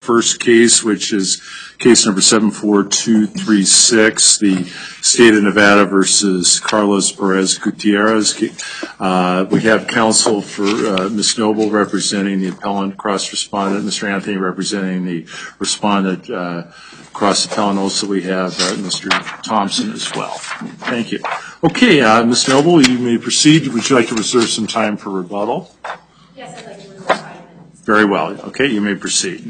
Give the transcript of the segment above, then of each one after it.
first case, which is case number 74236, the State of Nevada versus Carlos Perez Gutierrez. We have counsel for Ms. Noble representing the appellant cross-respondent, Mr. Anthony representing the respondent cross-appellant. Also, we have Mr. Thompson as well. Thank you. Okay, Ms. Noble, you may proceed. Would you like to reserve some time for rebuttal? Yes, I'd like to reserve 5 minutes. Very well. Okay, you may proceed.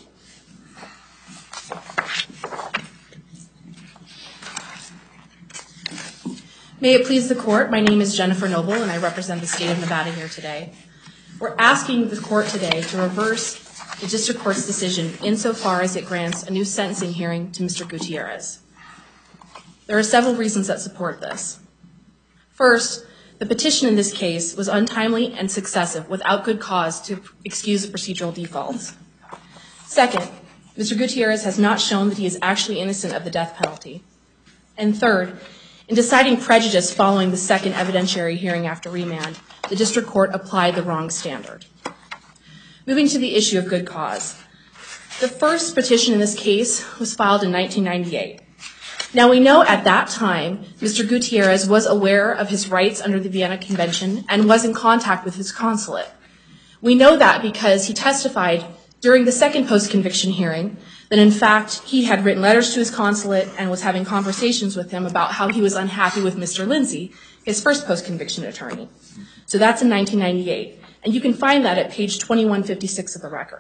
May it please the Court, my name is Jennifer Noble, and I represent the State of Nevada here today. We're asking the Court today to reverse the District Court's decision insofar as it grants a new sentencing hearing to Mr. Gutierrez. There are several reasons that support this. First, the petition in this case was untimely and successive without good cause to excuse the procedural defaults. Second, Mr. Gutierrez has not shown that he is actually innocent of the death penalty. And third, in deciding prejudice following the second evidentiary hearing after remand, the District Court applied the wrong standard. Moving to the issue of good cause. The first petition in this case was filed in 1998. Now, we know at that time, Mr. Gutierrez was aware of his rights under the Vienna Convention and was in contact with his consulate. We know that because he testified during the second post-conviction hearing that, in fact, he had written letters to his consulate and was having conversations with him about how he was unhappy with Mr. Lindsay, his first post-conviction attorney. So that's in 1998. And you can find that at page 2156 of the record.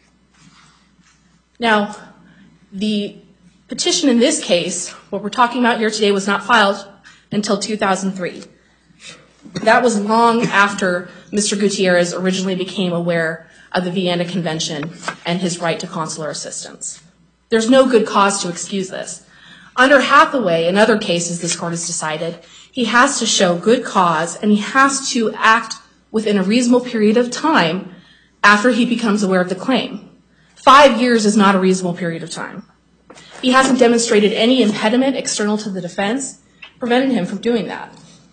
Now, the petition in this case, what we're talking about here today, was not filed until 2003. That was long after Mr. Gutierrez originally became aware of the Vienna Convention and his right to consular assistance. There's no good cause to excuse this. Under Hathaway and other cases this Court has decided, he has to show good cause and he has to act within a reasonable period of time after he becomes aware of the claim. 5 years is not a reasonable period of time. He hasn't demonstrated any impediment external to the defense preventing him from doing that.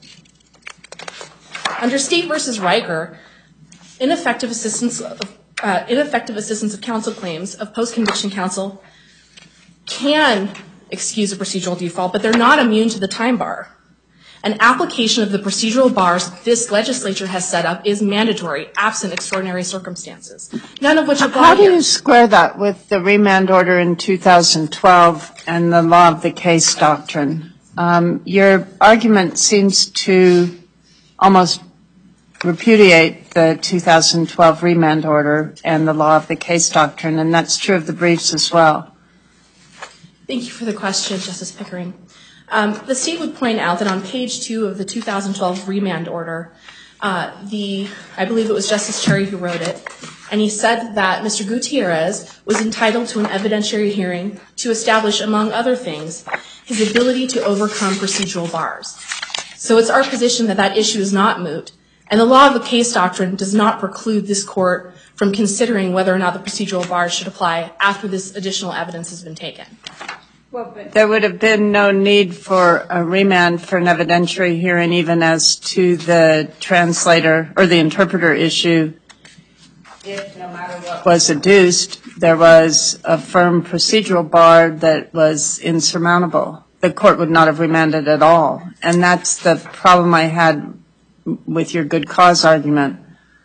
Under State v. Riker, ineffective assistance of counsel claims of post-conviction counsel can excuse a procedural default, but they're not immune to the time bar. An application of the procedural bars this legislature has set up is mandatory, absent extraordinary circumstances, none of which apply here. How do you square that with the remand order in 2012 and the law of the case doctrine? Your argument seems to almost repudiate the 2012 remand order and the law of the case doctrine, and that's true of the briefs as well. Thank you for the question, Justice Pickering. The State would point out that on page 2 of the 2012 remand order, I believe it was Justice Cherry who wrote it, and he said that Mr. Gutierrez was entitled to an evidentiary hearing to establish, among other things, his ability to overcome procedural bars. So it's our position that that issue is not moot, and the law of the case doctrine does not preclude this Court from considering whether or not the procedural bars should apply after this additional evidence has been taken. Well, but there would have been no need for a remand for an evidentiary hearing even as to the translator or the interpreter issue if no matter what was adduced, there was a firm procedural bar that was insurmountable. The Court would not have remanded at all. And that's the problem I had with your good cause argument.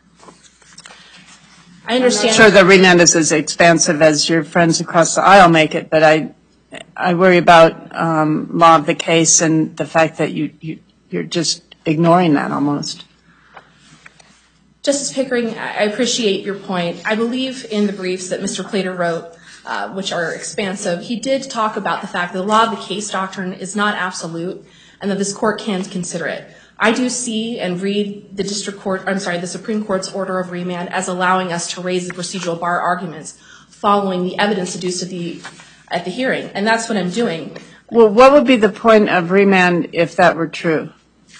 I understand. I'm not sure the remand is as expansive as your friends across the aisle make it, but I worry about law of the case and the fact that you're just ignoring that almost. Justice Pickering, I appreciate your point. I believe in the briefs that Mr. Plater wrote, which are expansive, he did talk about the fact that the law of the case doctrine is not absolute and that this Court can consider it. I do see and read the Supreme Court's order of remand as allowing us to raise the procedural bar arguments following the evidence adduced at the hearing, and that's what I'm doing. Well, what would be the point of remand if that were true?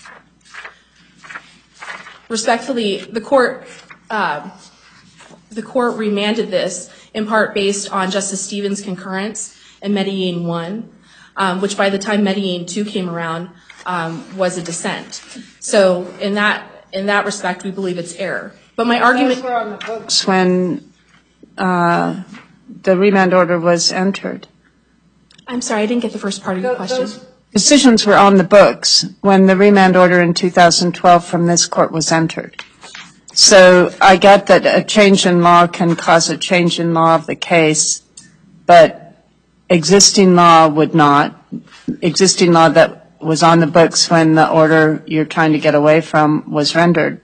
Respectfully, the court remanded this in part based on Justice Stevens' concurrence in Medellin 1, which by the time Medellin 2 came around was a dissent. So in that respect, we believe it's error. But my argument... Those were on the books when the remand order was entered? I'm sorry, I didn't get the first part of your question. Those decisions were on the books when the remand order in 2012 from this court was entered. So I get that a change in law can cause a change in law of the case, but existing law would not. Existing law that was on the books when the order you're trying to get away from was rendered.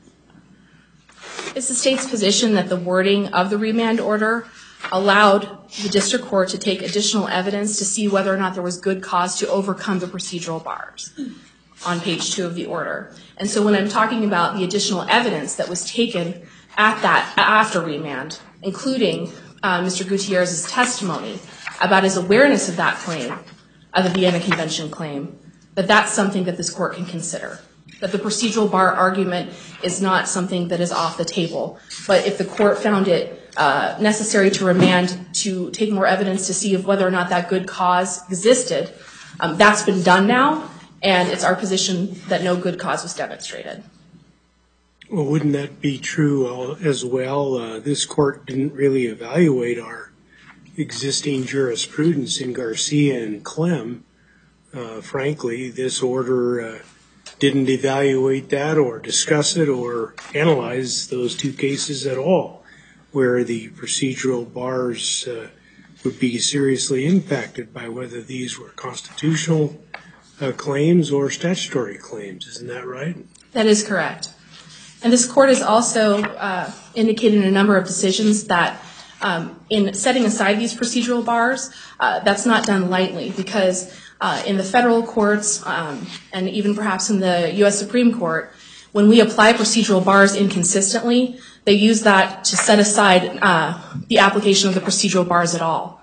It's the state's position that the wording of the remand order allowed the district court to take additional evidence to see whether or not there was good cause to overcome the procedural bars on page 2 of the order. And so when I'm talking about the additional evidence that was taken at that after remand, including Mr. Gutierrez's testimony about his awareness of that claim, of the Vienna Convention claim, that's something that this court can consider. That the procedural bar argument is not something that is off the table. But if the court found it necessary to remand to take more evidence to see if whether or not that good cause existed, that's been done now, and it's our position that no good cause was demonstrated. Well, wouldn't that be true as well? This court didn't really evaluate our existing jurisprudence in Garcia and Clem. Frankly, this order didn't evaluate that or discuss it or analyze those two cases at all, where the procedural bars would be seriously impacted by whether these were constitutional claims or statutory claims. Isn't that right? That is correct. And this court has also indicated in a number of decisions that in setting aside these procedural bars, that's not done lightly, because in the federal courts and even perhaps in the U.S. Supreme Court, when we apply procedural bars inconsistently, they use that to set aside the application of the procedural bars at all.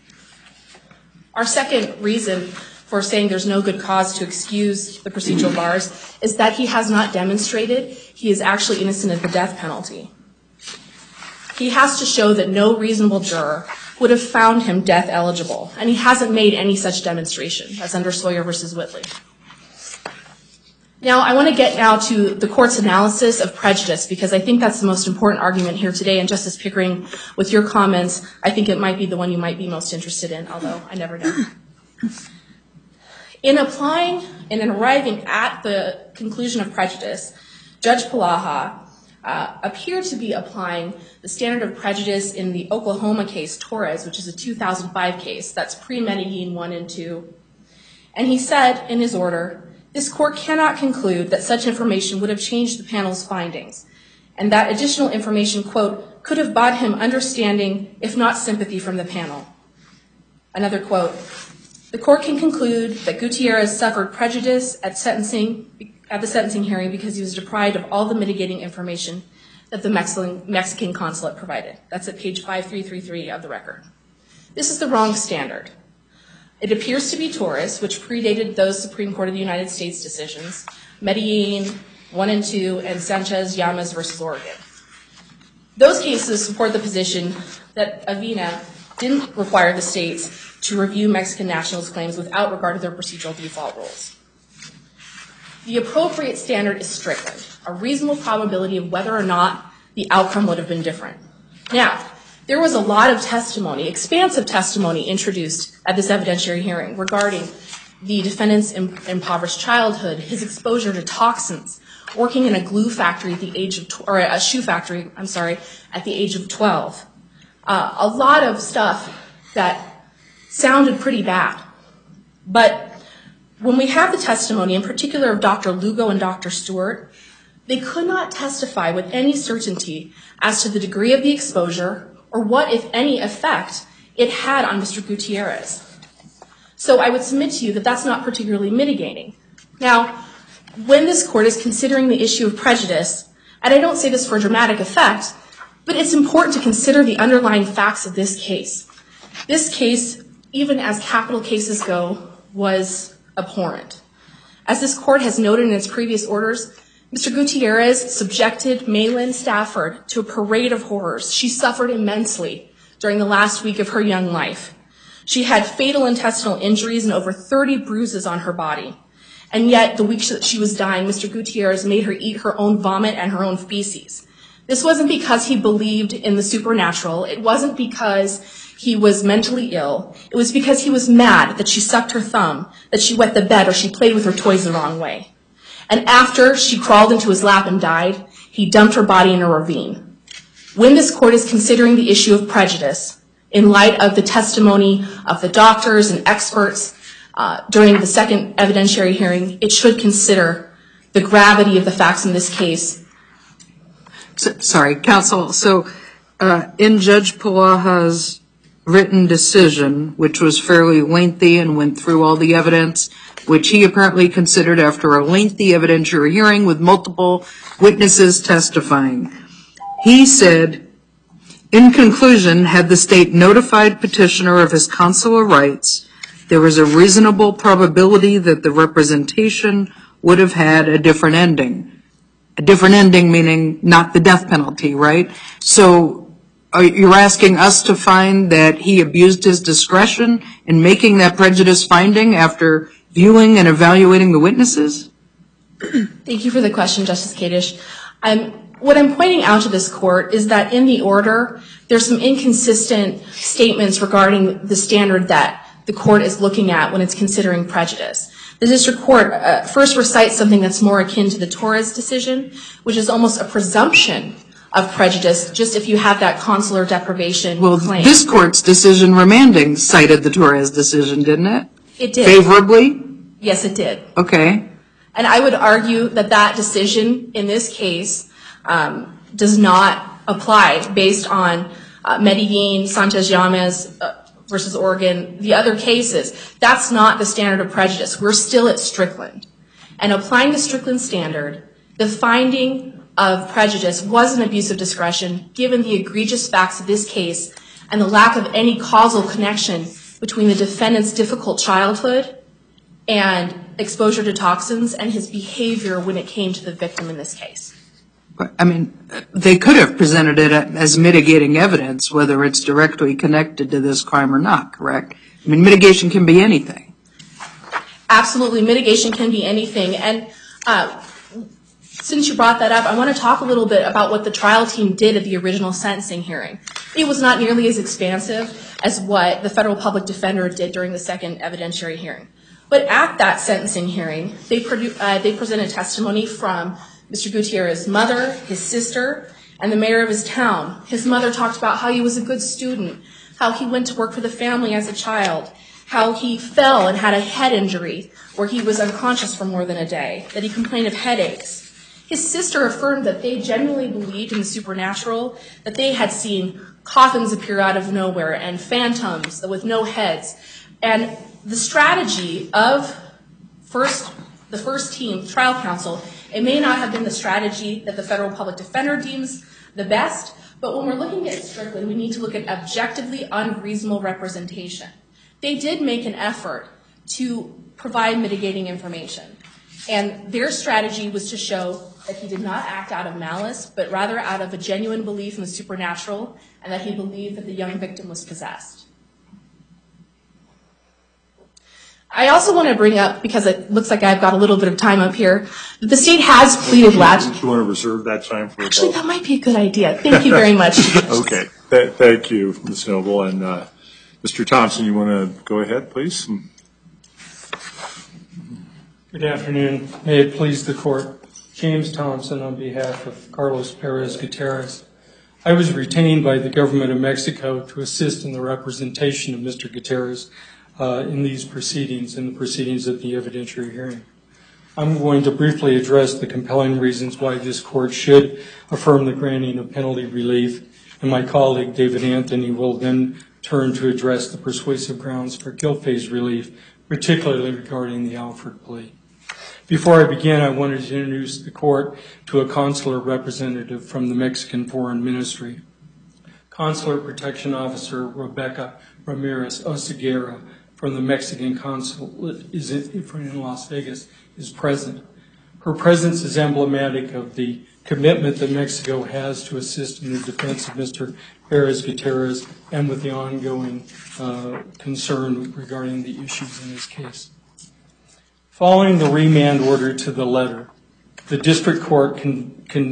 Our second reason for saying there's no good cause to excuse the procedural bars is that he has not demonstrated he is actually innocent of the death penalty. He has to show that no reasonable juror would have found him death eligible, and he hasn't made any such demonstration, as under Sawyer versus Whitley. Now, I want to get now to the court's analysis of prejudice, because I think that's the most important argument here today, and Justice Pickering, with your comments, I think it might be the one you might be most interested in, although I never know. In applying and in arriving at the conclusion of prejudice, Judge Palaha appeared to be applying the standard of prejudice in the Oklahoma case, Torres, which is a 2005 case, that's pre-Medellin 1 and 2. And he said in his order, this court cannot conclude that such information would have changed the panel's findings, and that additional information, quote, could have bought him understanding, if not sympathy, from the panel. Another quote, the court can conclude that Gutierrez suffered prejudice at the sentencing hearing because he was deprived of all the mitigating information that the Mexican consulate provided. That's at page 5333 of the record. This is the wrong standard. It appears to be Torres, which predated those Supreme Court of the United States decisions, Medellin 1 and 2, and Sanchez-Llamas versus Oregon. Those cases support the position that Avina didn't require the states to review Mexican nationals' claims without regard to their procedural default rules. The appropriate standard is Strickland, a reasonable probability of whether or not the outcome would have been different. Now, there was a lot of testimony, expansive testimony introduced at this evidentiary hearing regarding the defendant's impoverished childhood, his exposure to toxins, working in a glue factory at the age of, or a shoe factory, at the age of 12. A lot of stuff that sounded pretty bad. But when we have the testimony, in particular of Dr. Lugo and Dr. Stewart, they could not testify with any certainty as to the degree of the exposure or what, if any, effect it had on Mr. Gutierrez. So I would submit to you that that's not particularly mitigating. Now, when this court is considering the issue of prejudice, and I don't say this for a dramatic effect, but it's important to consider the underlying facts of this case. This case, even as capital cases go, was abhorrent. As this court has noted in its previous orders, Mr. Gutierrez subjected Maylin Stafford to a parade of horrors. She suffered immensely during the last week of her young life. She had fatal intestinal injuries and over 30 bruises on her body. And yet, the week that she was dying, Mr. Gutierrez made her eat her own vomit and her own feces. This wasn't because he believed in the supernatural. It wasn't because he was mentally ill. It was because he was mad that she sucked her thumb, that she wet the bed, or she played with her toys the wrong way. And after she crawled into his lap and died, he dumped her body in a ravine. When this court is considering the issue of prejudice, in light of the testimony of the doctors and experts during the second evidentiary hearing, it should consider the gravity of the facts in this case. Sorry, counsel. So in Judge Palaha's written decision, which was fairly lengthy and went through all the evidence, which he apparently considered after a lengthy evidentiary hearing with multiple witnesses testifying, he said, in conclusion, had the state notified petitioner of his consular rights, there was a reasonable probability that the representation would have had a different ending. A different ending meaning not the death penalty, right? So you're asking us to find that he abused his discretion in making that prejudice finding after viewing and evaluating the witnesses? Thank you for the question, Justice Kadish. What I'm pointing out to this court is that in the order, there's some inconsistent statements regarding the standard that the court is looking at when it's considering prejudice. The district court first recites something that's more akin to the Torres decision, which is almost a presumption of prejudice, just if you have that consular deprivation claim. Well, this court's decision remanding cited the Torres decision, didn't it? It did. Favorably? Yes, it did. Okay. And I would argue that that decision in this case does not apply based on Medellin, Sanchez-Yames versus Oregon, the other cases. That's not the standard of prejudice. We're still at Strickland. And applying the Strickland standard, the finding of prejudice was an abuse of discretion given the egregious facts of this case and the lack of any causal connection between the defendant's difficult childhood and exposure to toxins and his behavior when it came to the victim in this case. I mean, they could have presented it as mitigating evidence, whether it's directly connected to this crime or not, correct? I mean, mitigation can be anything. Absolutely, mitigation can be anything. And since you brought that up, I want to talk a little bit about what the trial team did at the original sentencing hearing. It was not nearly as expansive as what the federal public defender did during the second evidentiary hearing. But at that sentencing hearing, they presented testimony from Mr. Gutierrez's mother, his sister, and the mayor of his town. His mother talked about how he was a good student, how he went to work for the family as a child, how he fell and had a head injury where he was unconscious for more than a day, that he complained of headaches. His sister affirmed that they genuinely believed in the supernatural, that they had seen coffins appear out of nowhere and phantoms with no heads. And the strategy of the first team, trial counsel, it may not have been the strategy that the federal public defender deems the best, but when we're looking at Strickland, we need to look at objectively unreasonable representation. They did make an effort to provide mitigating information, and their strategy was to show that he did not act out of malice, but rather out of a genuine belief in the supernatural, and that he believed that the young victim was possessed. I also want to bring up, because it looks like I've got a little bit of time up here, that the state has pleaded latches. Do you want to reserve that time for Actually, that might be a good idea. Thank you very much. Okay. Thank you, Ms. Noble. And Mr. Thompson, you want to go ahead, please? Good afternoon. May it please the court. James Thompson on behalf of Carlos Perez Gutierrez. I was retained by the government of Mexico to assist in the representation of Mr. Gutierrez in these proceedings, in the proceedings at the evidentiary hearing. I'm going to briefly address the compelling reasons why this court should affirm the granting of penalty relief, and my colleague David Anthony will then turn to address the persuasive grounds for guilt phase relief, particularly regarding the Alford plea. Before I begin, I wanted to introduce the court to a consular representative from the Mexican Foreign Ministry. Consular Protection Officer Rebecca Ramirez Oseguera from the Mexican consulate in Las Vegas is present. Her presence is emblematic of the commitment that Mexico has to assist in the defense of Mr. Perez Gutierrez and with the ongoing concern regarding the issues in this case. Following the remand order to the letter, the district court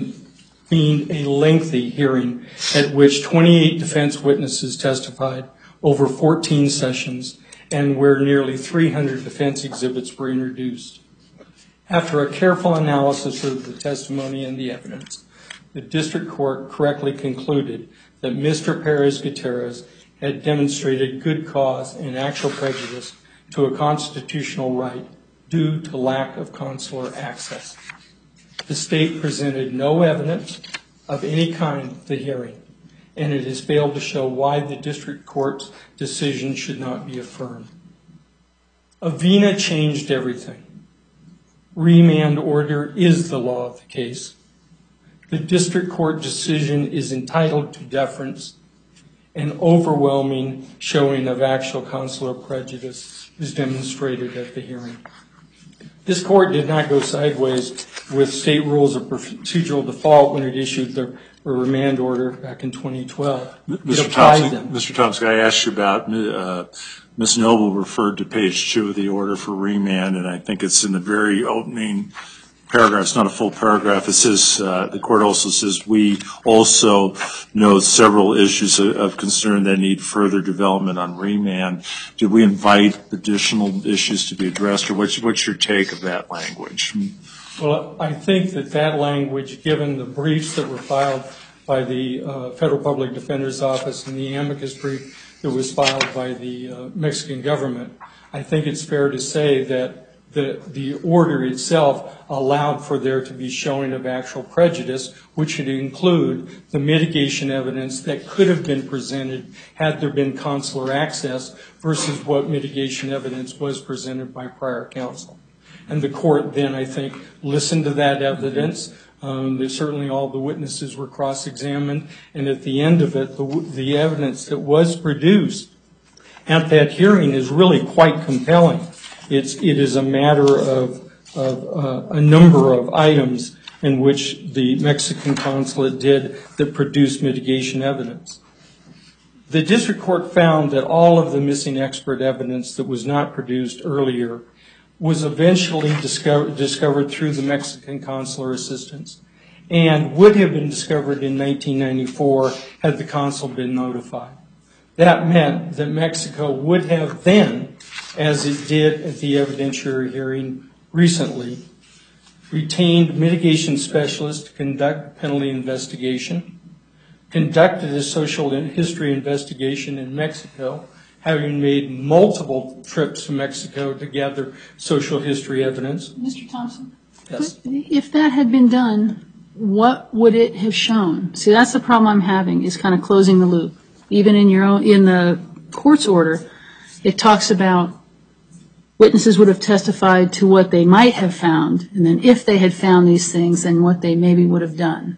convened a lengthy hearing at which 28 defense witnesses testified, over 14 sessions and where nearly 300 defense exhibits were introduced. After a careful analysis of the testimony and the evidence, the district court correctly concluded that Mr. Perez-Gutierrez had demonstrated good cause and actual prejudice to a constitutional right due to lack of consular access. The state presented no evidence of any kind at the hearing, and it has failed to show why the district court's decision should not be affirmed. Avena changed everything. Remand order is the law of the case. The district court decision is entitled to deference. An overwhelming showing of actual consular prejudice is demonstrated at the hearing. This court did not go sideways with state rules of procedural default when it issued the remand order back in 2012. Mr. Thompson, I asked you about Ms. Noble referred to page 2 of the order for remand, and I think it's in the very opening paragraph. It's not a full paragraph. It says, the court also says, we also know several issues of concern that need further development on remand. Did we invite additional issues to be addressed, or what's your take of that language? Well, I think that language, given the briefs that were filed by the Federal Public Defender's Office and the amicus brief that was filed by the Mexican government, I think it's fair to say that the order itself allowed for there to be showing of actual prejudice, which would include the mitigation evidence that could have been presented had there been consular access versus what mitigation evidence was presented by prior counsel. And the court then, I think, listened to that evidence. Certainly all the witnesses were cross-examined, and at the end of it, the evidence that was produced at that hearing is really quite compelling. It is a matter of a number of items in which the Mexican consulate did that produced mitigation evidence. The district court found that all of the missing expert evidence that was not produced earlier was eventually discovered through the Mexican consular assistance and would have been discovered in 1994 had the consul been notified. That meant that Mexico would have then, as it did at the evidentiary hearing recently, retained mitigation specialists to conduct penalty investigation, conducted a social history investigation in Mexico, having made multiple trips to Mexico to gather social history evidence. Mr. Thompson? Yes. If that had been done, what would it have shown? See, that's the problem I'm having, is kind of closing the loop. Even in the court's order, it talks about witnesses would have testified to what they might have found, and then if they had found these things, then what they maybe would have done.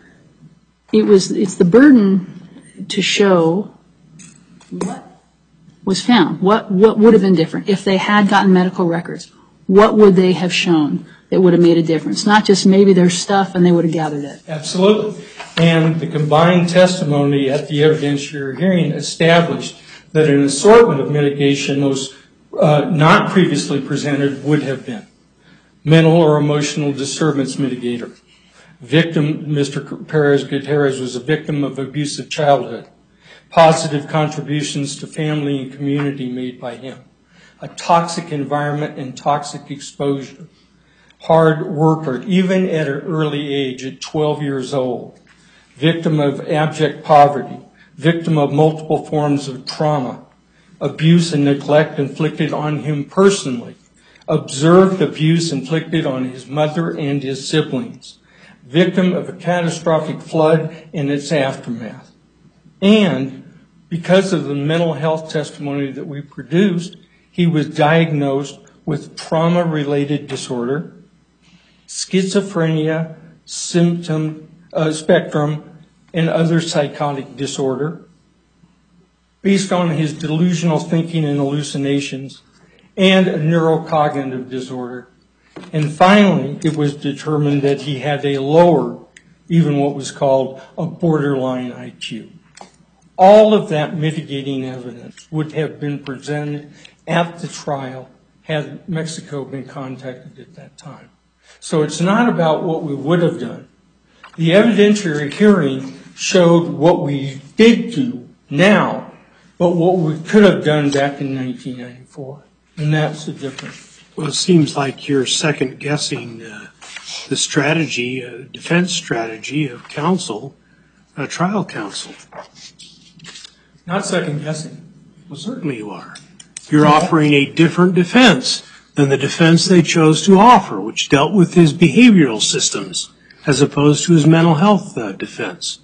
It's the burden to show what was found. What would have been different? If they had gotten medical records, what would they have shown that would have made a difference? Not just maybe there's stuff and they would have gathered it. Absolutely. And the combined testimony at the evidentiary hearing established that an assortment of mitigation those not previously presented would have been mental or emotional disturbance mitigator. Victim, Mr. Perez-Gutierrez was a victim of abusive childhood. Positive contributions to family and community made by him. A toxic environment and toxic exposure. Hard worker, even at an early age, at 12 years old. Victim of abject poverty. Victim of multiple forms of trauma. Abuse and neglect inflicted on him personally. Observed abuse inflicted on his mother and his siblings. Victim of a catastrophic flood and its aftermath. And because of the mental health testimony that we produced, he was diagnosed with trauma-related disorder, schizophrenia, spectrum, and other psychotic disorder, based on his delusional thinking and hallucinations, and a neurocognitive disorder. And finally, it was determined that he had a lower, even what was called a borderline IQ. All of that mitigating evidence would have been presented at the trial had Mexico been contacted at that time. So it's not about what we would have done. The evidentiary hearing showed what we did do now but what we could have done back in 1994, and that's the difference. Well, it seems like you're second guessing the strategy, defense strategy of counsel, trial counsel. Not second guessing. Well, certainly you are. You're offering a different defense than the defense they chose to offer, which dealt with his behavioral systems as opposed to his mental health defense.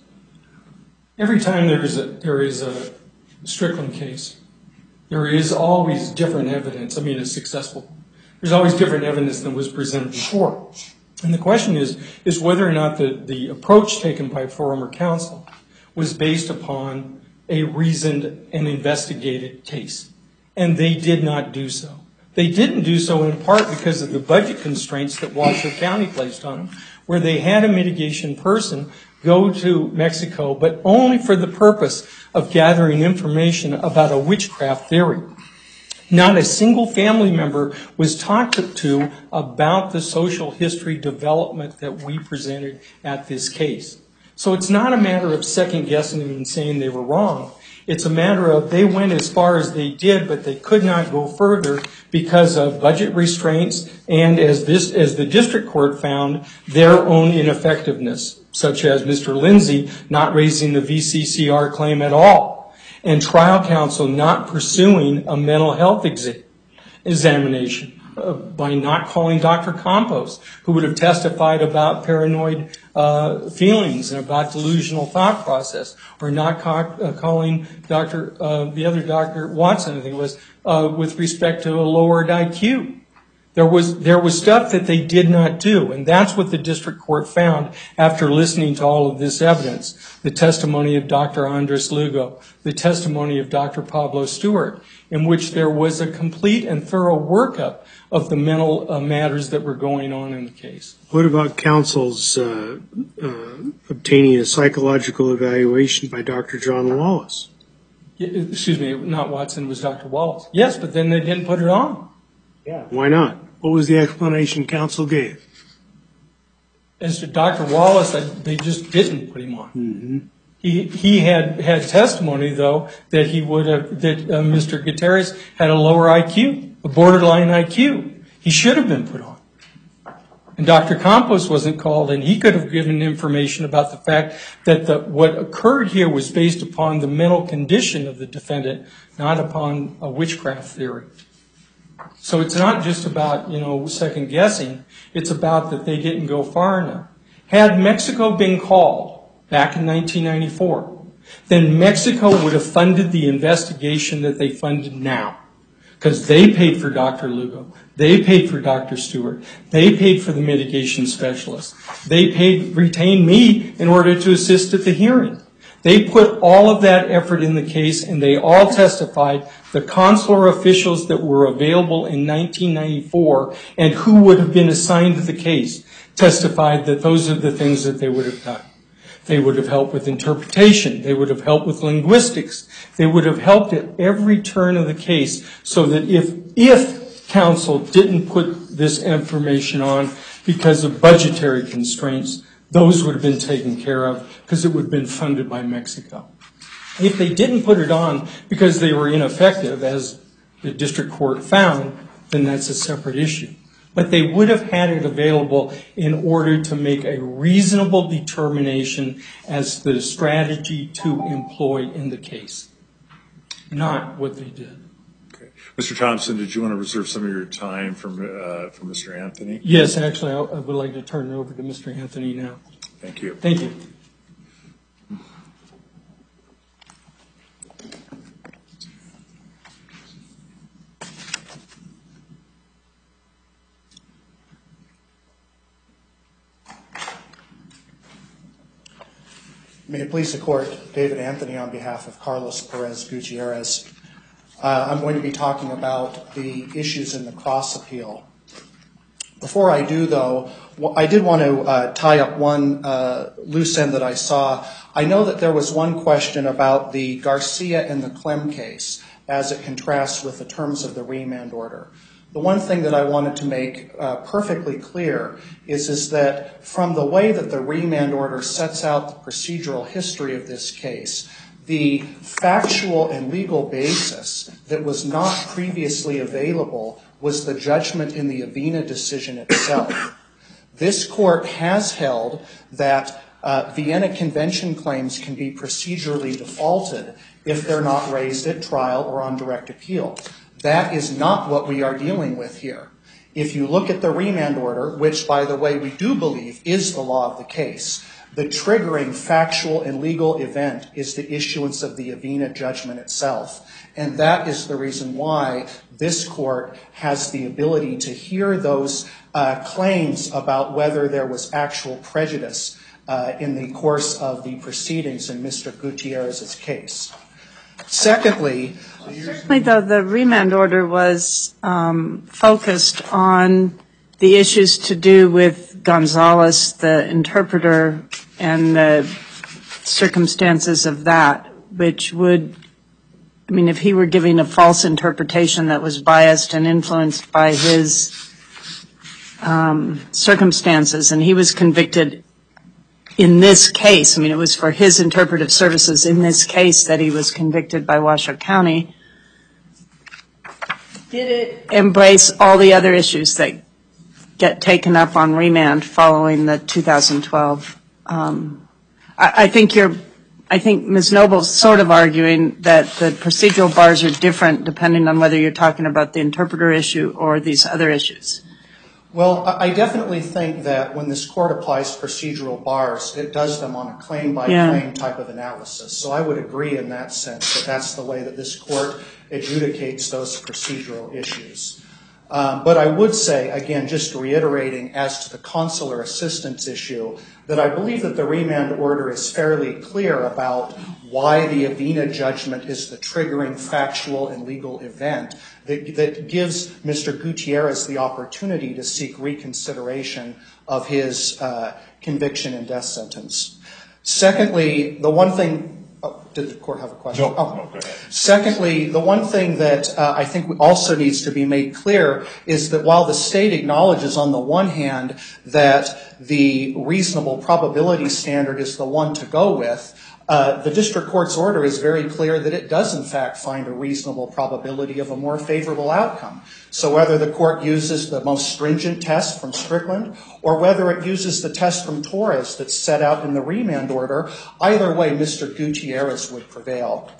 Every time there is a Strickland case, there is always different evidence. I mean, there's always different evidence than was presented before. And the question is whether or not the approach taken by former counsel was based upon a reasoned and investigated case. And they did not do so. They didn't do so in part because of the budget constraints that Washoe County placed on them, where they had a mitigation person go to Mexico, but only for the purpose of gathering information about a witchcraft theory. Not a single family member was talked to about the social history development that we presented at this case. So it's not a matter of second guessing and saying they were wrong. It's a matter of they went as far as they did, but they could not go further because of budget restraints and, as the district court found, their own ineffectiveness, such as Mr. Lindsay not raising the VCCR claim at all, and trial counsel not pursuing a mental health examination by not calling Dr. Campos, who would have testified about paranoid feelings and about delusional thought process, or not calling the other Dr. Watson, I think it was, with respect to a lowered IQ. There was stuff that they did not do, and that's what the district court found after listening to all of this evidence. The testimony of Dr. Andres Lugo, the testimony of Dr. Pablo Stewart, in which there was a complete and thorough workup of the mental matters that were going on in the case. What about counsel's obtaining a psychological evaluation by Dr. John Wallace? Excuse me, not Watson, it was Dr. Wallace. Yes, but then they didn't put it on. Yeah. Why not? What was the explanation counsel gave? As to Dr. Wallace, they just didn't put him on. Mm-hmm. He had testimony, though, that Mr. Gutierrez had a lower IQ, a borderline IQ. He should have been put on. And Dr. Campos wasn't called, and he could have given information about the fact that what occurred here was based upon the mental condition of the defendant, not upon a witchcraft theory. So it's not just about, second guessing. It's about that they didn't go far enough. Had Mexico been called back in 1994, then Mexico would have funded the investigation that they funded now. Because they paid for Dr. Lugo. They paid for Dr. Stewart. They paid for the mitigation specialist. They retained me in order to assist at the hearing. They put all of that effort in the case, and they all testified. The consular officials that were available in 1994 and who would have been assigned to the case testified that those are the things that they would have done. They would have helped with interpretation. They would have helped with linguistics. They would have helped at every turn of the case so that if counsel didn't put this information on because of budgetary constraints, those would have been taken care of because it would have been funded by Mexico. If they didn't put it on because they were ineffective, as the district court found, then that's a separate issue. But they would have had it available in order to make a reasonable determination as to the strategy to employ in the case, not what they did. Okay. Mr. Thompson, did you want to reserve some of your time for Mr. Anthony? Yes, actually, I would like to turn it over to Mr. Anthony now. Thank you. Thank you. May it please the Court, David Anthony on behalf of Carlos Perez Gutierrez. I'm going to be talking about the issues in the cross appeal. Before I do, though, I did want to tie up one loose end that I saw. I know that there was one question about the Garcia and the Clem case as it contrasts with the terms of the remand order. The one thing that I wanted to make perfectly clear is that from the way that the remand order sets out the procedural history of this case, The factual and legal basis that was not previously available was the judgment in the Avena decision itself. This court has held that Vienna Convention claims can be procedurally defaulted if they're not raised at trial or on direct appeal. That is not what we are dealing with here. If you look at the remand order, which, by the way, we do believe is the law of the case, the triggering factual and legal event is the issuance of the Avena judgment itself. And that is the reason why this court has the ability to hear those claims about whether there was actual prejudice in the course of the proceedings in Mr. Gutierrez's case. Secondly, certainly, though, the remand order was focused on the issues to do with Gonzalez, the interpreter, and the circumstances of that, which would, I mean, if he were giving a false interpretation that was biased and influenced by his circumstances, and he was convicted in this case, I mean, it was for his interpretive services in this case that he was convicted by Washoe County. Did it embrace all the other issues that get taken up on remand following the 2012? I think Ms. Noble's sort of arguing that the procedural bars are different depending on whether you're talking about the interpreter issue or these other issues. Well, I definitely think that when this court applies procedural bars, it does them on a claim-by-claim type of analysis. So I would agree in that sense that that's the way that this court adjudicates those procedural issues. But I would say, again, just reiterating as to the consular assistance issue, that I believe that the remand order is fairly clear about why the Avena judgment is the triggering factual and legal event that gives Mr. Gutierrez the opportunity to seek reconsideration of his conviction and death sentence. Secondly, the one thing did the court have a question? No, go ahead. Secondly, the one thing that I think also needs to be made clear is that while the state acknowledges on the one hand that the reasonable probability standard is the one to go with, the district court's order is very clear that it does in fact find a reasonable probability of a more favorable outcome. So whether the court uses the most stringent test from Strickland or whether it uses the test from Torres that's set out in the remand order, either way Mr. Gutierrez would prevail.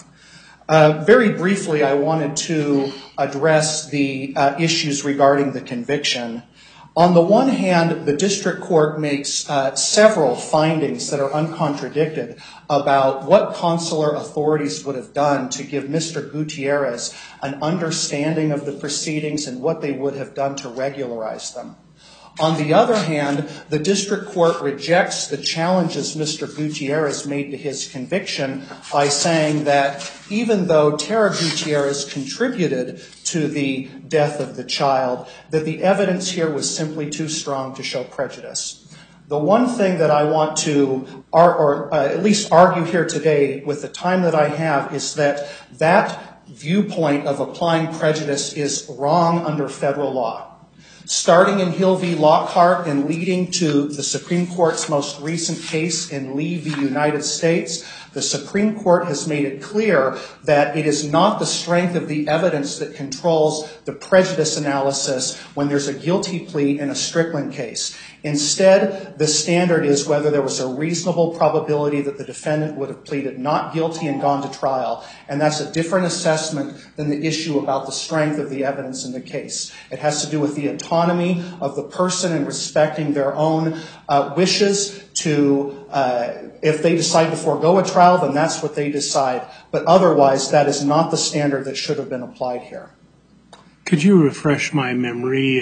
Very briefly, I wanted to address the issues regarding the conviction. On the one hand, the district court makes several findings that are uncontradicted about what consular authorities would have done to give Mr. Gutierrez an understanding of the proceedings and what they would have done to regularize them. On the other hand, the district court rejects the challenges Mr. Gutierrez made to his conviction by saying that even though Tara Gutierrez contributed to the death of the child, that the evidence here was simply too strong to show prejudice. The one thing that I want to, or at least argue here today with the time that I have, is that that viewpoint of applying prejudice is wrong under federal law. Starting in Hill v. Lockhart and leading to the Supreme Court's most recent case in Lee v. United States, the Supreme Court has made it clear that it is not the strength of the evidence that controls the prejudice analysis when there's a guilty plea in a Strickland case. Instead, the standard is whether there was a reasonable probability that the defendant would have pleaded not guilty and gone to trial. And that's a different assessment than the issue about the strength of the evidence in the case. It has to do with the autonomy of the person and respecting their own wishes to, if they decide to forego a trial, then that's what they decide. But otherwise, that is not the standard that should have been applied here. Could you refresh my memory?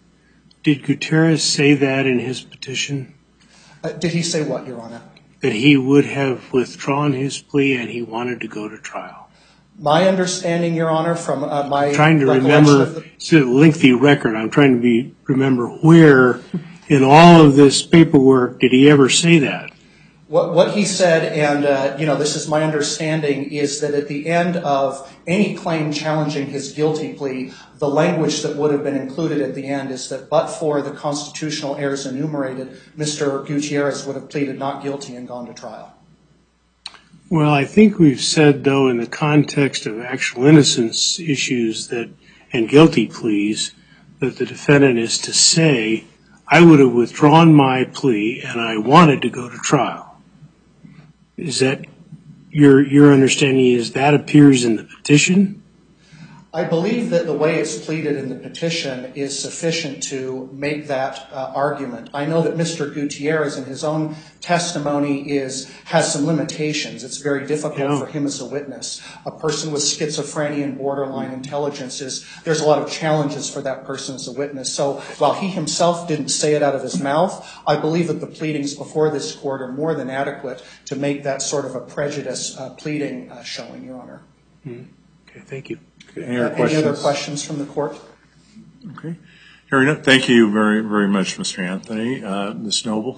Did Gutierrez say that in his petition? Did he say what, Your Honor? That he would have withdrawn his plea and he wanted to go to trial. My understanding, Your Honor, from my I'm trying to remember, it's a lengthy record. I'm trying to remember where in all of this paperwork did he ever say that? What he said, and this is my understanding, is that at the end of any claim challenging his guilty plea, the language that would have been included at the end is that but for the constitutional errors enumerated, Mr. Gutierrez would have pleaded not guilty and gone to trial. Well, I think we've said, though, in the context of actual innocence issues and guilty pleas, that the defendant is to say, I would have withdrawn my plea and I wanted to go to trial. Is that your understanding is that appears in the petition? I believe that the way it's pleaded in the petition is sufficient to make that argument. I know that Mr. Gutierrez in his own testimony has some limitations. It's very difficult for him as a witness. A person with schizophrenia and borderline intelligence, there's a lot of challenges for that person as a witness. So while he himself didn't say it out of his mouth, I believe that the pleadings before this court are more than adequate to make that sort of a prejudice pleading showing, Your Honor. Okay, thank you. Any other questions from the court? Okay. Hearing none, thank you very, very much, Mr. Anthony. Ms. Noble?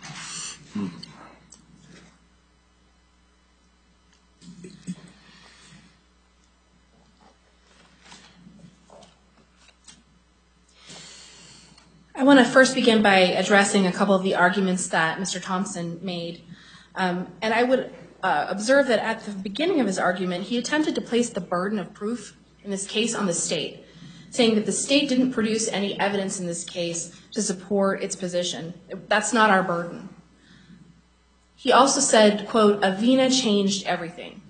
I want to first begin by addressing a couple of the arguments that Mr. Thompson made. And I would observe that at the beginning of his argument, he attempted to place the burden of proof in this case on the state, saying that the state didn't produce any evidence in this case to support its position. That's not our burden. He also said, quote, Avena changed everything.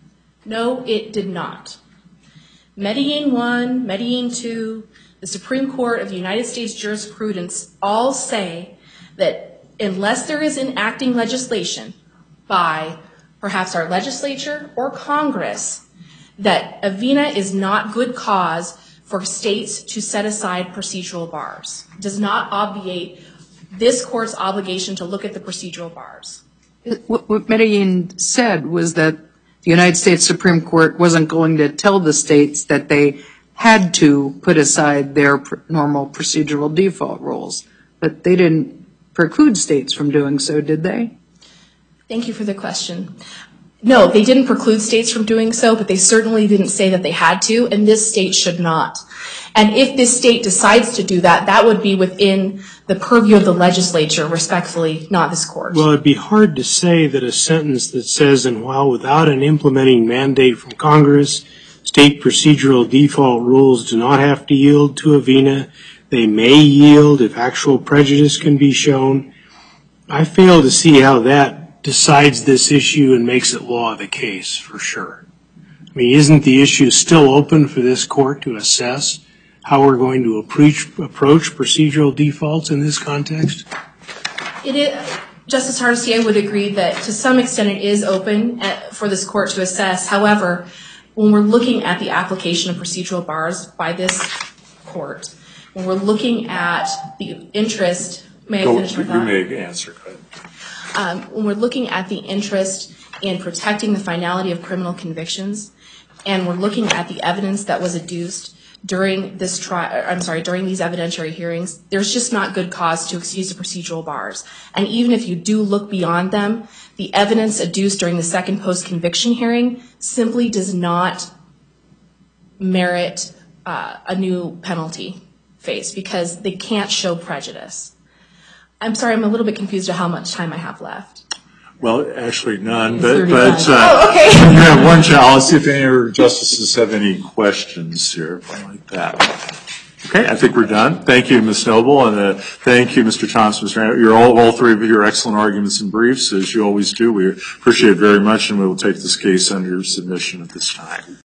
No, it did not. Medellin 1, Medellin 2, the Supreme Court of the United States jurisprudence all say that unless there is enacting legislation by perhaps our legislature or Congress, that Avena is not good cause for states to set aside procedural bars. It does not obviate this court's obligation to look at the procedural bars. What Medellin said was that the United States Supreme Court wasn't going to tell the states that they had to put aside their normal procedural default rules, but they didn't preclude states from doing so, did they? Thank you for the question. No, they didn't preclude states from doing so, but they certainly didn't say that they had to, and this state should not. And if this state decides to do that, that would be within the purview of the legislature, respectfully, not this court. Well, it'd be hard to say that a sentence that says, and while without an implementing mandate from Congress, state procedural default rules do not have to yield to Avena, they may yield if actual prejudice can be shown. I fail to see how that decides this issue and makes it law of the case, for sure. I mean, isn't the issue still open for this court to assess how we're going to approach procedural defaults in this context? It is, Justice Hardesty, I would agree that to some extent it is open for this court to assess. However, when we're looking at the application of procedural bars by this court, when we're looking at the interest, may I finish my thought? You may answer. Go ahead. When we're looking at the interest in protecting the finality of criminal convictions, and we're looking at the evidence that was adduced during this during these evidentiary hearings, there's just not good cause to excuse the procedural bars. And even if you do look beyond them, the evidence adduced during the second post-conviction hearing simply does not merit a new penalty phase because they can't show prejudice. I'm sorry, I'm a little bit confused at how much time I have left. Well, actually none, but okay. you have one chance. I'll see if any other justices have any questions here like that. Okay, I think we're done. Thank you, Ms. Noble, and thank you, Mr. Thompson. You're all three of your excellent arguments and briefs, as you always do. We appreciate it very much, and we will take this case under submission at this time.